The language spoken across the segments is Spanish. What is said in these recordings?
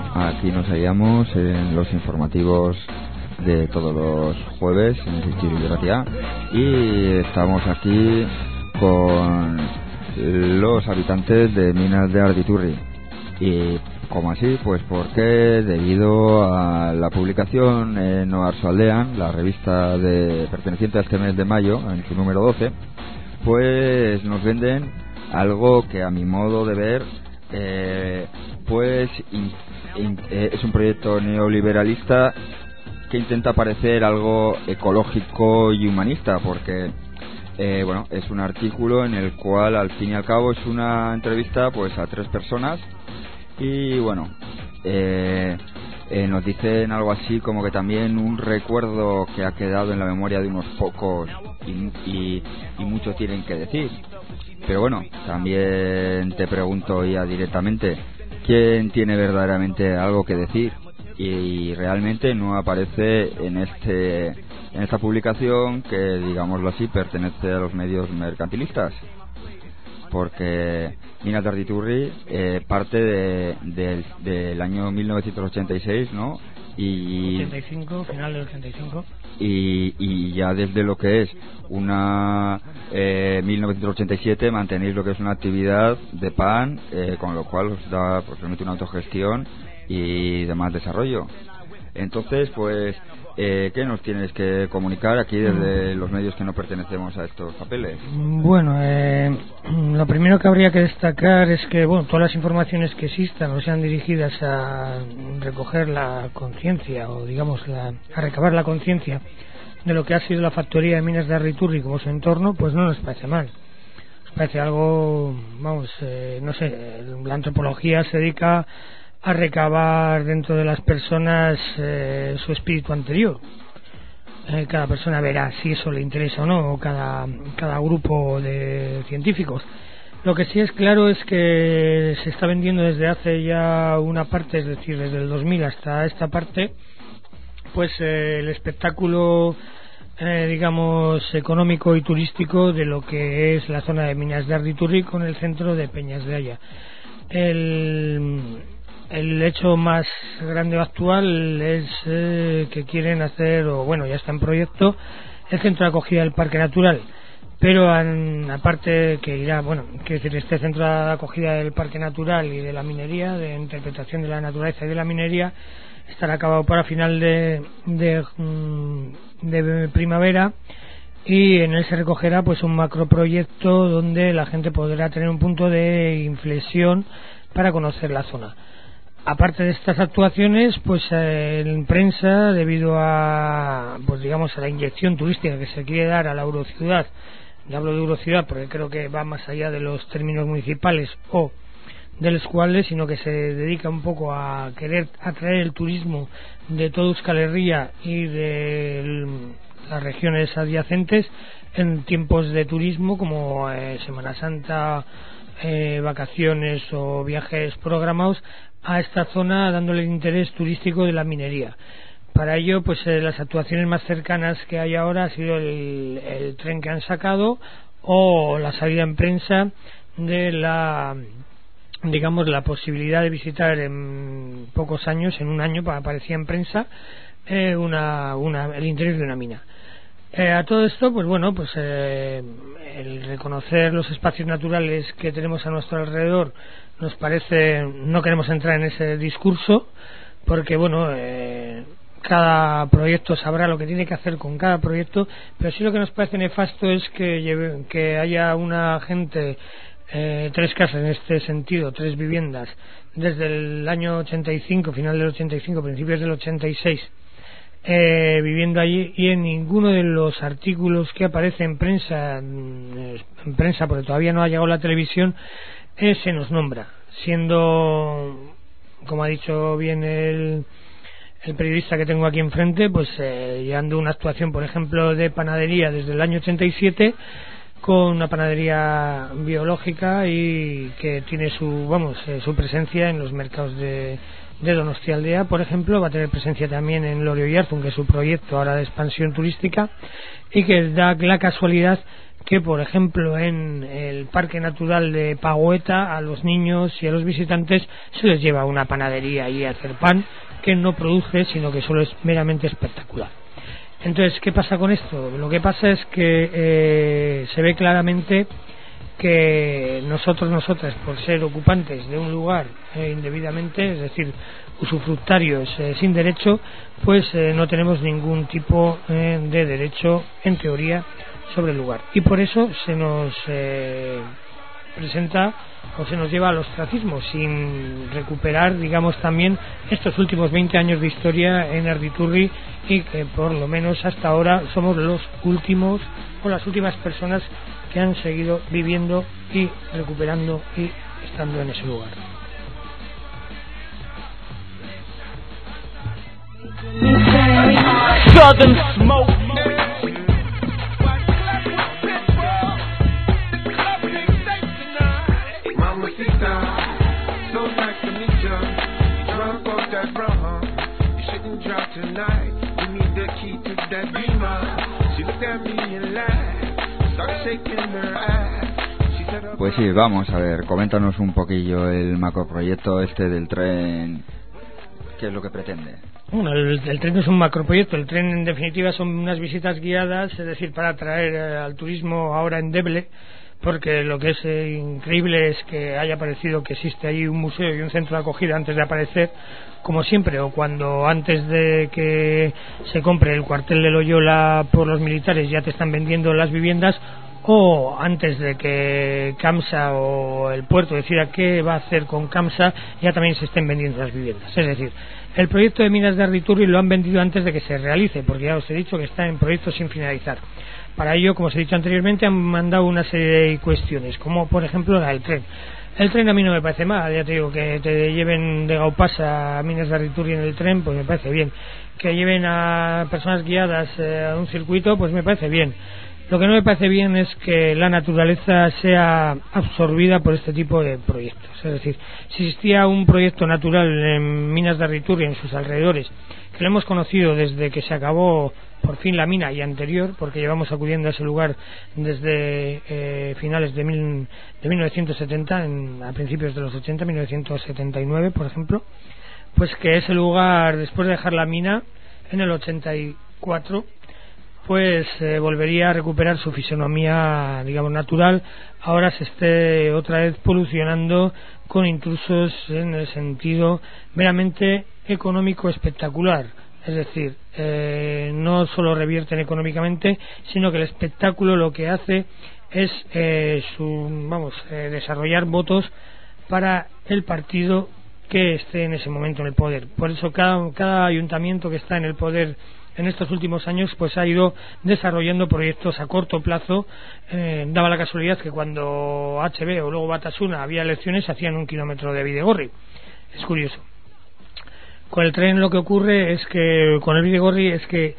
Bueno, aquí nos hallamos en los informativos de todos los jueves en el Instituto de Gracia y estamos aquí con los habitantes de Minas de Arditurri. Y como así, pues porque debido a la publicación en Oarsoaldean, la revista perteneciente a este mes de mayo, en su número 12, pues nos venden algo que a mi modo de ver es un proyecto neoliberalista que intenta parecer algo ecológico y humanista, porque bueno, es un artículo en el cual al fin y al cabo es una entrevista pues a 3 personas y bueno, nos dicen algo así como que también un recuerdo que ha quedado en la memoria de unos pocos y muchos tienen que decir. Pero bueno, también te pregunto ya directamente, ¿quién tiene verdaderamente algo que decir? Y realmente no aparece en esta publicación que, digámoslo así, pertenece a los medios mercantilistas, porque Minas de Arditurri parte del año 1986, ¿no? Y 85, final del 85. Y ya desde lo que es una 1987 mantenéis lo que es una actividad de pan, con lo cual os da, pues, permite una autogestión y demás desarrollo. Entonces, pues, ¿qué nos tienes que comunicar aquí desde los medios que no pertenecemos a estos papeles? Bueno, lo primero que habría que destacar es que, bueno, todas las informaciones que existan o sean dirigidas a recoger la conciencia o, digamos, a recabar la conciencia de lo que ha sido la factoría de Minas de Arditurri como su entorno, pues no nos parece mal. Nos parece algo, vamos, no sé, la antropología se dedica a recabar dentro de las personas su espíritu anterior. Cada persona verá si eso le interesa o no, o cada grupo de científicos. Lo que sí es claro es que se está vendiendo desde hace ya una parte, es decir, desde el 2000 hasta esta parte, pues el espectáculo digamos económico y turístico de lo que es la zona de Minas de Arditurri con el centro de Peñas de Aya. El hecho más grande actual es que quieren hacer, o bueno, ya está en proyecto, el centro de acogida del Parque Natural. Pero aparte que irá, bueno, quiero decir, este centro de acogida del Parque Natural y de la minería, de interpretación de la naturaleza y de la minería, estará acabado para final de primavera, y en él se recogerá pues un macroproyecto donde la gente podrá tener un punto de inflexión para conocer la zona. Aparte de estas actuaciones, pues en prensa, debido a, pues digamos, a la inyección turística que se quiere dar a la Eurociudad, y hablo de Eurociudad porque creo que va más allá de los términos municipales o de los cuales, sino que se dedica un poco a querer atraer el turismo de toda Euskal Herria y de las regiones adyacentes en tiempos de turismo como Semana Santa, vacaciones o viajes programados a esta zona, dándole el interés turístico de la minería. Para ello, pues las actuaciones más cercanas que hay ahora ha sido el tren que han sacado o la salida en prensa de la posibilidad de visitar en pocos años, en un año aparecía en prensa el interior de una mina. A todo esto, pues bueno, pues el reconocer los espacios naturales que tenemos a nuestro alrededor nos parece, no queremos entrar en ese discurso porque bueno, cada proyecto sabrá lo que tiene que hacer con cada proyecto, pero sí lo que nos parece nefasto es que haya una gente, 3 casas en este sentido, 3 viviendas desde el año 85, final del 85, principios del 86, viviendo allí, y en ninguno de los artículos que aparece en prensa porque todavía no ha llegado la televisión, se nos nombra, siendo, como ha dicho bien el periodista que tengo aquí enfrente, pues llevando una actuación, por ejemplo, de panadería desde el año 87, con una panadería biológica y que tiene su presencia en los mercados de Donostialdea, por ejemplo. Va a tener presencia también en Lorio y Arzun, que es su proyecto ahora de expansión turística, y que da la casualidad que, por ejemplo, en el Parque Natural de Pagoeta, a los niños y a los visitantes se les lleva a una panadería ahí a hacer pan, que no produce, sino que solo es meramente espectacular. Entonces, ¿qué pasa con esto? Lo que pasa es que se ve claramente que nosotras, por ser ocupantes de un lugar indebidamente, es decir, usufructarios sin derecho, pues no tenemos ningún tipo de derecho, en teoría, sobre el lugar. Y por eso se nos presenta o se nos lleva al ostracismo, sin recuperar, digamos, también estos últimos 20 años de historia en Erditurri, y que por lo menos hasta ahora somos los últimos o las últimas personas que han seguido viviendo y recuperando y estando en ese lugar. Southern smoke. Pues sí, vamos a ver, coméntanos un poquillo el macroproyecto este del tren, ¿qué es lo que pretende? Bueno, el tren es un macroproyecto. El tren, en definitiva, son unas visitas guiadas, es decir, para atraer al turismo ahora endeble, porque lo que es increíble es que haya aparecido, que existe ahí un museo y un centro de acogida antes de aparecer, como siempre, o cuando antes de que se compre el cuartel de Loyola por los militares ya te están vendiendo las viviendas, o antes de que CAMSA o el puerto decida qué va a hacer con CAMSA, ya también se estén vendiendo las viviendas. Es decir, el proyecto de minas de Erditurri lo han vendido antes de que se realice, porque ya os he dicho que está en proyecto sin finalizar. Para ello, como os he dicho anteriormente, han mandado una serie de cuestiones, como por ejemplo la del tren. El tren a mí no me parece mal, ya te digo, que te lleven de Gaupasa a minas de Erditurri en el tren, pues me parece bien. Que lleven a personas guiadas a un circuito, pues me parece bien. Lo que no me parece bien es que la naturaleza sea absorbida por este tipo de proyectos. Es decir, si existía un proyecto natural en minas de Erditurri, en sus alrededores, que lo hemos conocido desde que se acabó por fin la mina y anterior, porque llevamos acudiendo a ese lugar desde finales de 1970, a principios de los 80, 1979, por ejemplo, pues que ese lugar, después de dejar la mina, en el 84, pues volvería a recuperar su fisonomía, digamos, natural. Ahora se esté otra vez polucionando con intrusos en el sentido meramente económico espectacular. Es decir, no solo revierten económicamente, sino que el espectáculo lo que hace es desarrollar votos para el partido que esté en ese momento en el poder. Por eso cada ayuntamiento que está en el poder en estos últimos años pues ha ido desarrollando proyectos a corto plazo. Daba la casualidad que cuando HB o luego Batasuna había elecciones hacían 1 kilómetro de Bidegorri. Es curioso. Con el tren lo que ocurre es que con el Bidegorri es que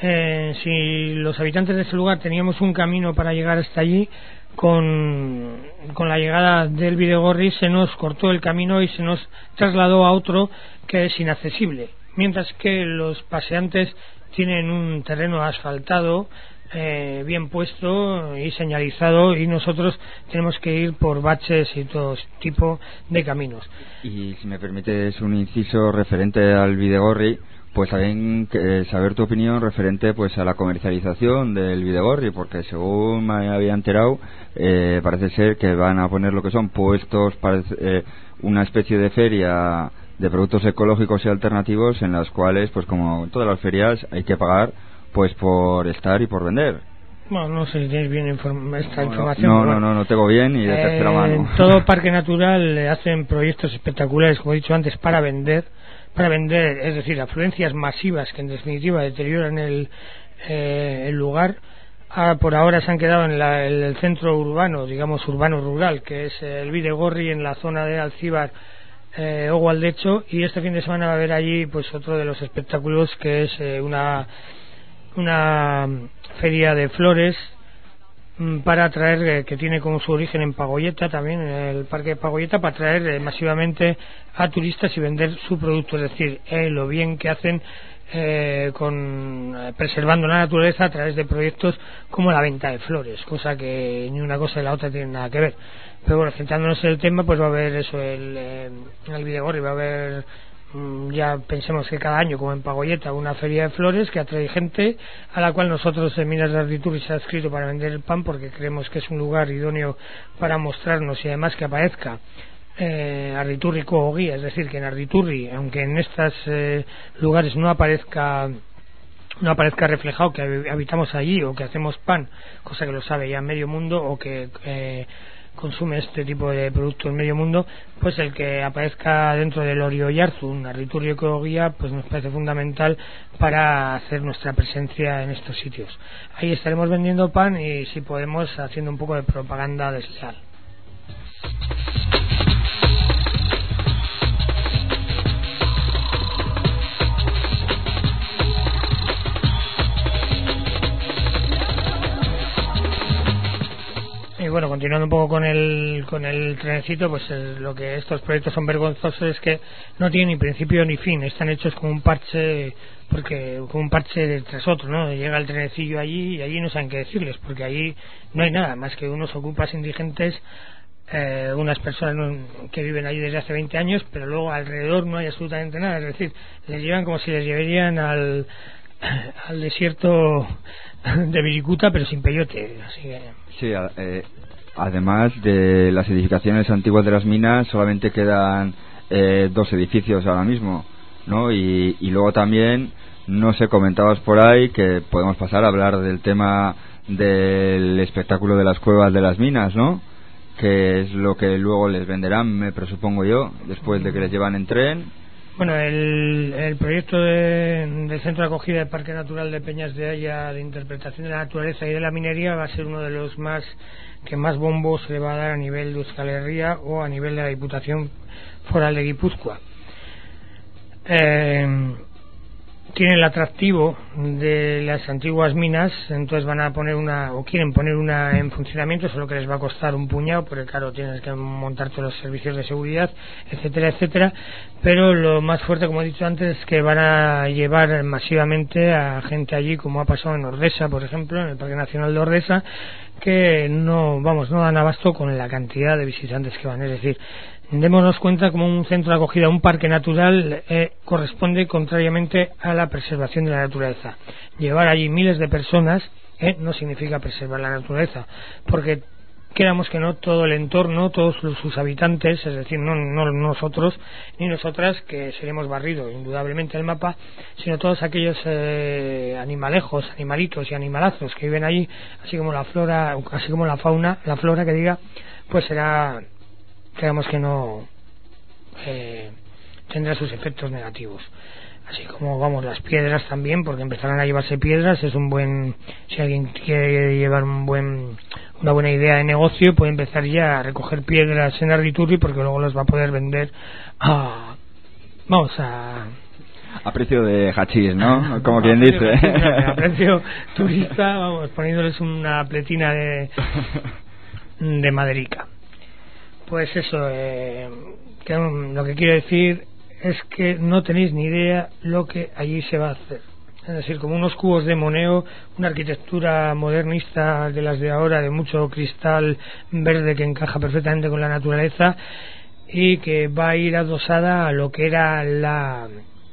si los habitantes de ese lugar teníamos un camino para llegar hasta allí, con la llegada del Bidegorri se nos cortó el camino y se nos trasladó a otro que es inaccesible, mientras que los paseantes tienen un terreno asfaltado, bien puesto y señalizado, y nosotros tenemos que ir por baches y todo tipo de caminos. Y si me permites un inciso referente al Bidegorri, pues también saber tu opinión referente pues a la comercialización del Bidegorri, porque según me había enterado, parece ser que van a poner lo que son puestos, una especie de feria de productos ecológicos y alternativos, en las cuales, pues como en todas las ferias, hay que pagar pues por estar y por vender. Bueno, no sé si tienes bien esta información. No tengo bien y de tercera mano. En todo parque natural hacen proyectos espectaculares, como he dicho antes, para vender, es decir, afluencias masivas que en definitiva deterioran el lugar. Por ahora se han quedado en el centro urbano, digamos urbano-rural, que es el Bidegorri, en la zona de Alcíbar o Gualdecho, y este fin de semana va a haber allí pues otro de los espectáculos, que es una feria de flores para atraer, que tiene como su origen en Pagoyeta, también en el parque de Pagoyeta, para atraer masivamente a turistas y vender su producto. Es decir, lo bien que hacen preservando la naturaleza a través de proyectos como la venta de flores, cosa que ni una cosa ni la otra tienen nada que ver. Pero bueno, centrándonos en el tema, pues va a haber eso, en el Bidegorri va a haber, ya pensemos que cada año, como en Pagoyeta, una feria de flores que atrae gente, a la cual nosotros en Minas de Arditurri se ha adscrito para vender el pan, porque creemos que es un lugar idóneo para mostrarnos y además que aparezca Arditurri como guía, es decir, que en Arditurri, aunque en estos lugares no aparezca reflejado que habitamos allí o que hacemos pan, cosa que lo sabe ya medio mundo, o que consume este tipo de productos en medio mundo, pues el que aparezca dentro del Orio Oiartzun, Arditurri Ecoguía, pues nos parece fundamental para hacer nuestra presencia en estos sitios. Ahí estaremos vendiendo pan y, si podemos, haciendo un poco de propaganda desleal. Y bueno, continuando un poco con el trenecito, pues lo que estos proyectos son vergonzosos es que no tienen ni principio ni fin, están hechos como un parche, tras otro, ¿no? Llega el trenecillo allí y allí no saben qué decirles, porque allí no hay nada más que unos ocupas indigentes, unas personas que viven allí desde hace 20 años, pero luego alrededor no hay absolutamente nada, es decir, les llevan como si les llevarían al desierto de Viricuta, pero sin peyote, así que... Sí, además de las edificaciones antiguas de las minas, solamente quedan 2 edificios ahora mismo, ¿no? Y luego también, no sé, comentabas por ahí que podemos pasar a hablar del tema del espectáculo de las cuevas de las minas, ¿no? Que es lo que luego les venderán, me presupongo yo, después de que les llevan en tren. Bueno, el proyecto del Centro de Acogida del Parque Natural de Peñas de Aya, de interpretación de la naturaleza y de la minería, va a ser uno de los que más bombos se le va a dar a nivel de Euskal Herria o a nivel de la Diputación Foral de Guipúzcoa. Tiene el atractivo de las antiguas minas, entonces van a poner quieren poner una en funcionamiento, solo que les va a costar un puñado, porque claro, tienes que montar todos los servicios de seguridad, etcétera, etcétera. Pero lo más fuerte, como he dicho antes, es que van a llevar masivamente a gente allí, como ha pasado en Ordesa, por ejemplo, en el Parque Nacional de Ordesa, que no dan abasto con la cantidad de visitantes que van. Es decir, démonos cuenta como un centro de acogida, un parque natural, corresponde contrariamente a la preservación de la naturaleza. Llevar allí miles de personas no significa preservar la naturaleza, porque queramos que no, todo el entorno, todos sus habitantes, es decir, no nosotros ni nosotras, que seremos barridos indudablemente el mapa, sino todos aquellos animalejos, animalitos y animalazos que viven allí, así como la flora, así como la fauna, la flora que diga, pues será, digamos que no tendrá sus efectos negativos. Así como, vamos, las piedras también, porque empezarán a llevarse piedras. Es si alguien quiere llevar una buena idea de negocio, puede empezar ya a recoger piedras en Arditurri, porque luego las va a poder vender a precio de hachís, ¿no? Como quien dice. A precio turista, vamos, poniéndoles una pletina de maderica. Pues eso, lo que quiero decir es que no tenéis ni idea lo que allí se va a hacer. Es decir, como unos cubos de moneo, una arquitectura modernista de las de ahora, de mucho cristal verde que encaja perfectamente con la naturaleza y que va a ir adosada a lo que era la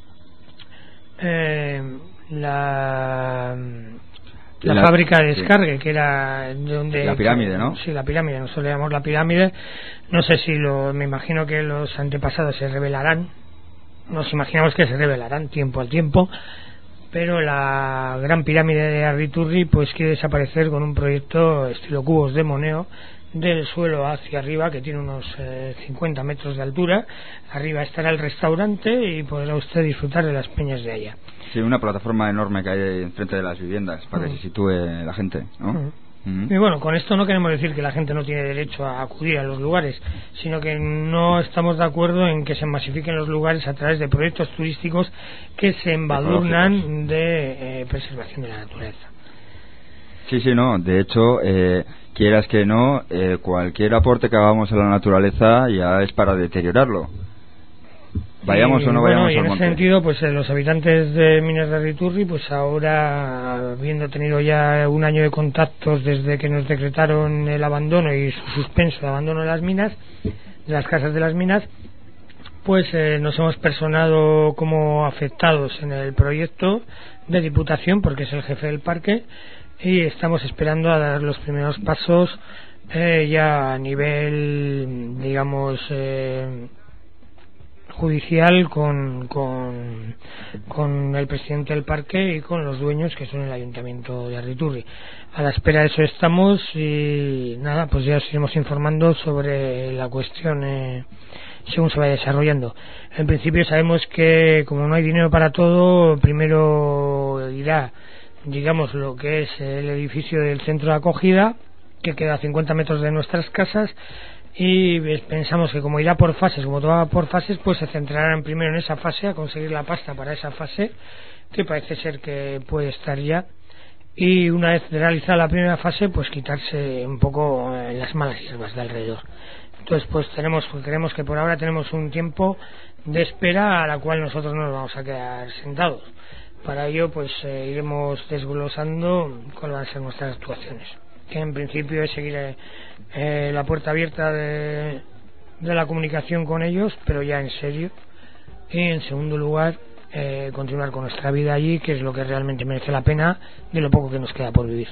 fábrica de descargue, que era donde la pirámide, ¿no? Sí, la pirámide, nosotros le llamamos la pirámide. No sé si me imagino que los antepasados se revelarán, nos imaginamos que se revelarán tiempo al tiempo, pero la gran pirámide de Arditurri pues quiere desaparecer con un proyecto estilo cubos de moneo, del suelo hacia arriba, que tiene unos 50 metros de altura. Arriba estará el restaurante y podrá usted disfrutar de las peñas de allá. Sí, una plataforma enorme que hay enfrente de las viviendas para que se sitúe la gente, ¿no? Y bueno, con esto no queremos decir que la gente no tiene derecho a acudir a los lugares, sino que no estamos de acuerdo en que se masifiquen los lugares a través de proyectos turísticos que se embadurnan de preservación de la naturaleza. Sí, no, de hecho, quieras que no, cualquier aporte que hagamos a la naturaleza ya es para deteriorarlo. Vayamos o no vayamos y al en monte. ese sentido, pues los habitantes de Minas de Arriturri, pues ahora, habiendo tenido ya un año de contactos desde que nos decretaron el abandono y su suspenso de abandono de las minas, de las casas de las minas, pues nos hemos personado como afectados en el proyecto de Diputación, porque es el jefe del parque, y estamos esperando a dar los primeros pasos ya a nivel, digamos, judicial con el presidente del parque y con los dueños, que son el ayuntamiento de Arriturri. A la espera de eso estamos, y nada, pues ya os iremos informando sobre la cuestión según se vaya desarrollando. En principio sabemos que como no hay dinero para todo, primero irá, digamos, lo que es el edificio del centro de acogida, que queda a 50 metros de nuestras casas, y pensamos que como irá por fases, como todo va por fases, pues se centrarán primero en esa fase, a conseguir la pasta para esa fase, que parece ser que puede estar ya, y una vez realizada la primera fase, pues quitarse un poco las malas hierbas de alrededor. Entonces pues creemos que por ahora tenemos un tiempo de espera a la cual nosotros no nos vamos a quedar sentados. Para ello pues iremos desglosando cuáles van a ser nuestras actuaciones, que en principio es seguir la puerta abierta de la comunicación con ellos, pero ya en serio, y en segundo lugar continuar con nuestra vida allí, que es lo que realmente merece la pena de lo poco que nos queda por vivir.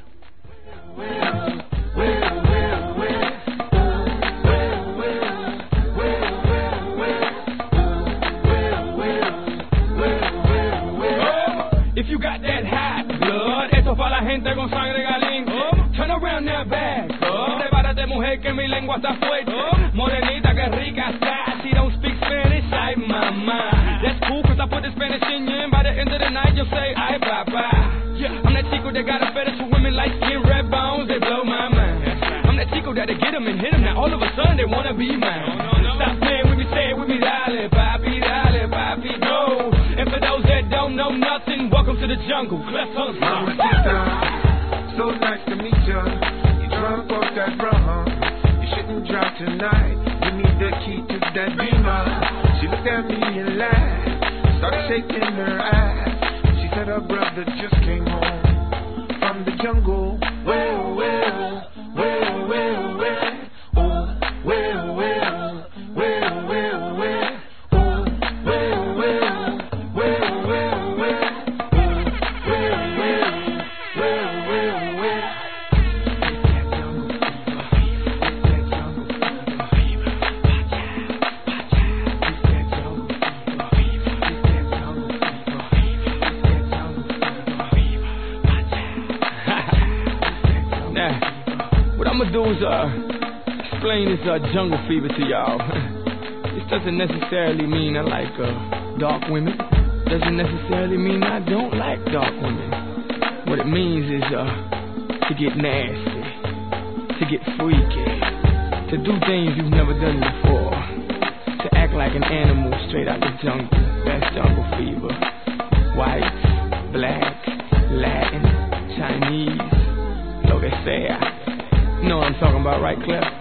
If you got that hot blood, esto pa' la gente con sangre galín. Turn around that back. Prepárate mujer que mi lengua está fuerte. Morenita que rica está. She don't speak Spanish, ay mamá. That's cool cause I put the Spanish in you, and by the end of the night you'll say ay papá. I'm that chico that got a fetish for women like skin, red bones, they blow my mind. I'm that chico that'll get them and hit them, now all of a sudden they wanna be mine. Stop playing with me, say it with me, dale papi, go. And for those that don't know nothing, welcome to the jungle. Clef so nice to meet ya. You drunk off that rum. You shouldn't drive tonight. You need the key to that Beamer. She looked at me and laughed, started shaking her ass. She said her brother just came home from the jungle. Well, well, well, well, well. Oh, well, well, well, well, well. Explain this jungle fever to y'all. This doesn't necessarily mean I like dark women. Doesn't necessarily mean I don't like dark women. What it means is to get nasty, to get freaky, to do things you've never done before, to act like an animal straight out the jungle. That's jungle fever. White, black, Latin, Chinese, lo que sea. You know what I'm talking about, right, Clef?